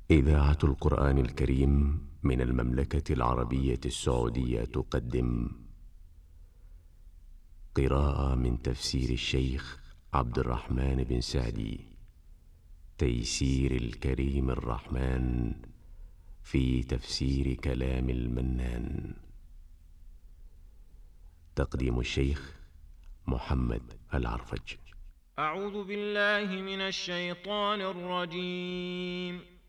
إذاعة القرآن الكريم من المملكة العربية السعودية تقدم قراءة من تفسير الشيخ عبد الرحمن بن سعدي، تيسير الكريم الرحمن في تفسير كلام المنان. تقديم الشيخ محمد العرفج. أعوذ بالله من الشيطان الرجيم.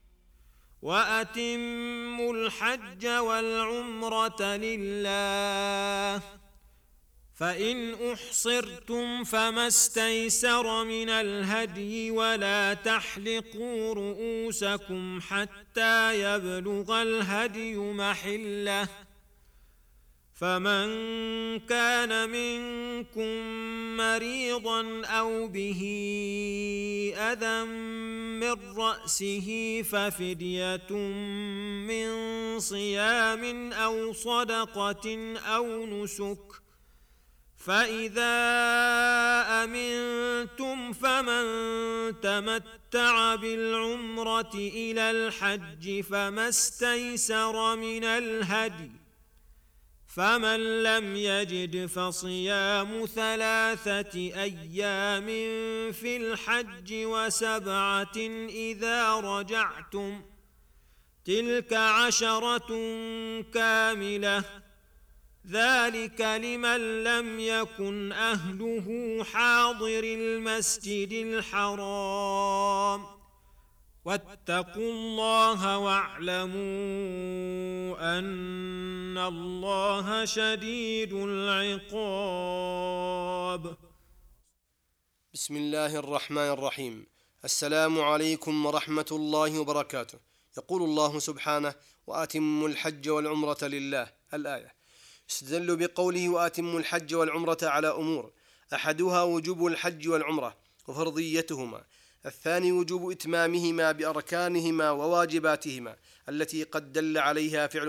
وأتموا الحج والعمرة لله، فإن أحصرتم فما استيسر من الهدي، ولا تحلقوا رؤوسكم حتى يبلغ الهدي محله، فمن كان منكم مريضا أو به أذى من رأسه ففدية من صيام أو صدقة أو نسك، فإذا أمنتم فمن تمتع بالعمرة إلى الحج فما استيسر من الهدي، فمن لم يجد فصيام 3 أيام في الحج و7 إذا رجعتم، تلك 10 كاملة، ذلك لمن لم يكن أهله حاضر المسجد الحرام، واتقوا الله واعلموا أن الله شديد العقاب. بسم الله الرحمن الرحيم. السلام عليكم ورحمة الله وبركاته. يقول الله سبحانه: وأتموا الحج والعمرة لله. الآية. استدلوا بقوله وأتموا الحج والعمرة على أمور: أحدها وجوب الحج والعمرة وفرضيتهما، الثاني وجوب إتمامهما بأركانهما وواجباتهما التي قد دل عليها فعل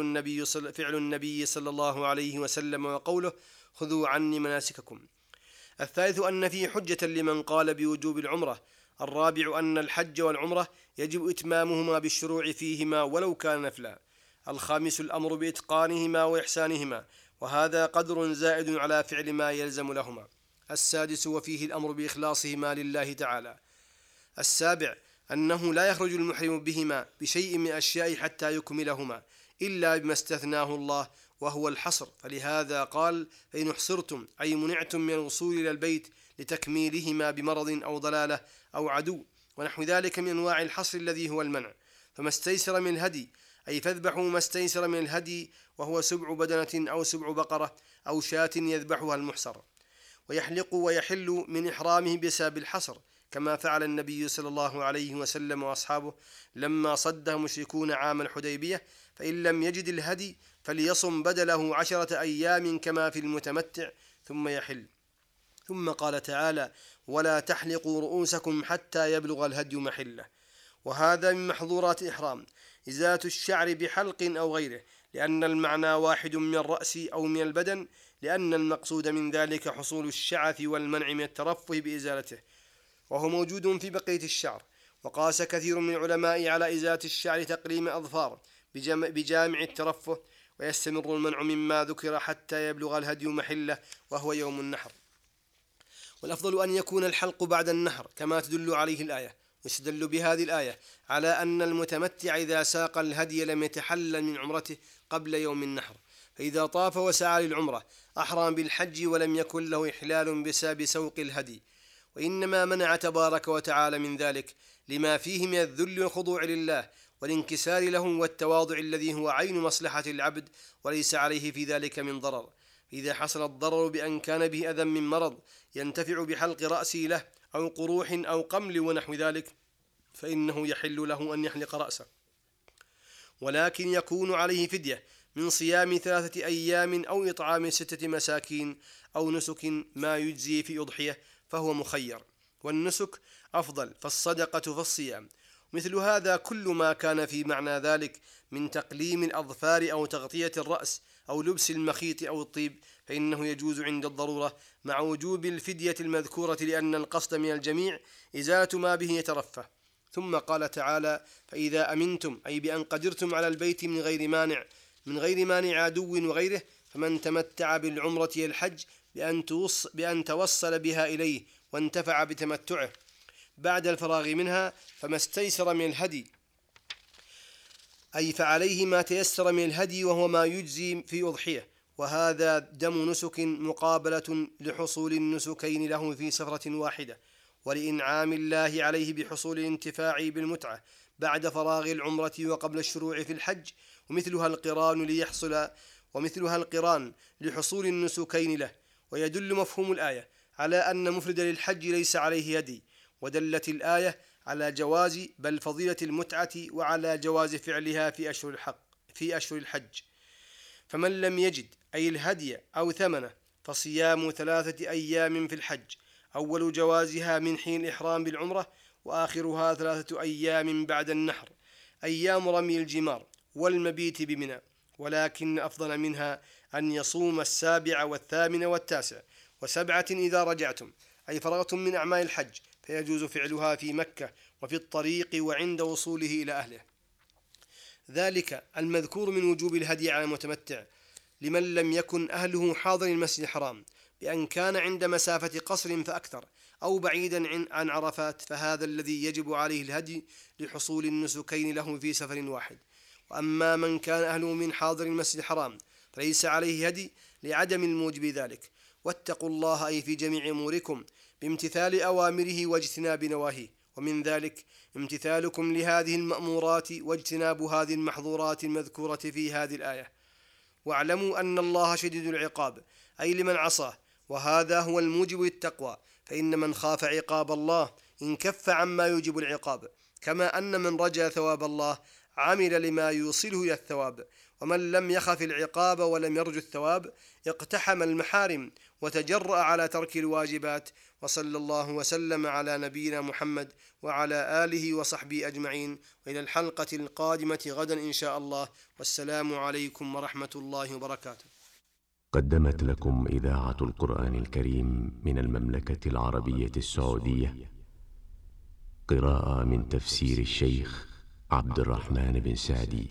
النبي صلى الله عليه وسلم وقوله: خذوا عني مناسككم. الثالث أن فيه حجة لمن قال بوجوب العمرة. الرابع أن الحج والعمرة يجب إتمامهما بالشروع فيهما ولو كان نفلا. الخامس الأمر بإتقانهما وإحسانهما، وهذا قدر زائد على فعل ما يلزم لهما. السادس وفيه الأمر بإخلاصهما لله تعالى. السابع أنه لا يخرج المحرم بهما بشيء من أشياء حتى يكملهما إلا بما استثناه الله وهو الحصر، فلهذا قال: فإن احصرتم أي منعتم من الوصول إلى البيت لتكميلهما بمرض أو ضلالة أو عدو ونحو ذلك من أنواع الحصر الذي هو المنع. فما استيسر من الهدي أي فاذبحوا ما استيسر من الهدي، وهو 7 بدنة أو 7 بقرة أو شاة يذبحها المحصر. ويحلق ويحل من إحرامه بسبب الحصر، كما فعل النبي صلى الله عليه وسلم وأصحابه لما صده مشركون عام الحديبية، فإن لم يجد الهدي فليصم بدله 10 أيام كما في المتمتع ثم يحل. ثم قال تعالى: ولا تحلقوا رؤوسكم حتى يبلغ الهدي محله. وهذا من محظورات الإحرام إزالة الشعر بحلق أو غيره، لأن المعنى واحد من الرأس أو من البدن، لأن المقصود من ذلك حصول الشعث والمنع من الترفه بإزالته، وهو موجود في بقية الشعر. وقاس كثير من العلماء على إزالة الشعر تقليم أظفار بجامع الترفه، ويستمر المنع مما ذكر حتى يبلغ الهدي محله وهو يوم النحر. والأفضل أن يكون الحلق بعد النحر كما تدل عليه الآية. ويستدل بهذه الآية على أن المتمتع إذا ساق الهدي لم يتحلل من عمرته قبل يوم النحر، فإذا طاف وسعى للعمرة أحرم بالحج ولم يكن له إحلال بسبب سوق الهدي، وإنما منع تبارك وتعالى من ذلك لما فيه من الذل والخضوع لله والانكسار له والتواضع الذي هو عين مصلحة العبد، وليس عليه في ذلك من ضرر. إذا حصل الضرر بأن كان به أذى من مرض ينتفع بحلق رأسه له أو قروح أو قمل ونحو ذلك، فإنه يحل له أن يحلق رأسه، ولكن يكون عليه فدية من صيام 3 أيام أو إطعام 6 مساكين أو نسك ما يجزي في أضحية، فهو مخير. والنسك أفضل، فالصدقة فالصيام. مثل هذا كل ما كان في معنى ذلك من تقليم الأظفار أو تغطية الرأس أو لبس المخيط أو الطيب فإنه يجوز عند الضرورة مع وجوب الفدية المذكورة، لأن القصد من الجميع إزالة ما به يترفه. ثم قال تعالى: فإذا أمنتم، أي بأن قدرتم على البيت من غير مانع عدو وغيره، فمن تمتع بالعمرة إلى الحج بأن توصل بها إليه وانتفع بتمتعه بعد الفراغ منها، فما استيسر من الهدي، أي فعليه ما تيسر من الهدي، وهو ما يجزي في أضحية، وهذا دم نسك مقابلة لحصول النسكين له في سفرة واحدة، ولإنعام الله عليه بحصول الانتفاع بالمتعة بعد فراغ العمرة وقبل الشروع في الحج، ومثلها القران لحصول النسكين له. ويدل مفهوم الآية على أن مفرد للحج ليس عليه هدي، ودلت الآية على جواز بل فضيلة المتعة وعلى جواز فعلها في أشهر الحج. فمن لم يجد أي الهدي أو ثمنه فصيام 3 أيام في الحج، أول جوازها من حين الإحرام بالعمرة، وآخرها 3 أيام بعد النحر، أيام رمي الجمار والمبيت بمنى، ولكن أفضل منها أن يصوم 7 و8 و9 و7 إذا رجعتم، أي فرغتم من أعمال الحج، فيجوز فعلها في مكة وفي الطريق وعند وصوله إلى أهله. ذلك المذكور من وجوب الهدي على المتمتع لمن لم يكن أهله حاضر المسجد الحرام، بأن كان عند مسافة قصر فأكثر، أو بعيدا عن عرفات، فهذا الذي يجب عليه الهدي لحصول النسكين له في سفر واحد. وأما من كان أهله من حاضر المسجد الحرام فليس عليه هدي لعدم الموجب ذلك. واتقوا الله أي في جميع أموركم بامتثال أوامره واجتناب نواهيه، ومن ذلك امتثالكم لهذه المأمورات واجتناب هذه المحظورات المذكورة في هذه الآية. واعلموا أن الله شديد العقاب، أي لمن عصاه، وهذا هو الموجب للتقوى، فإن من خاف عقاب الله انكف عما يوجب العقاب، كما أن من رجا ثواب الله عمل لما يوصله إلى الثواب. ومن لم يخف العقاب ولم يرجو الثواب اقتحم المحارم وتجرأ على ترك الواجبات. وصلى الله وسلم على نبينا محمد وعلى آله وصحبه أجمعين، وإلى الحلقة القادمة غدا إن شاء الله، والسلام عليكم ورحمة الله وبركاته. قدمت لكم إذاعة القرآن الكريم من المملكة العربية السعودية قراءة من تفسير الشيخ عبد الرحمن بن سعدي،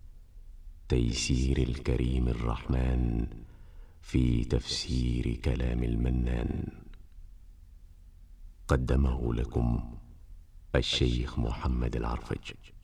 تيسير الكريم الرحمن في تفسير كلام المنان. قدمه لكم الشيخ محمد العرفج.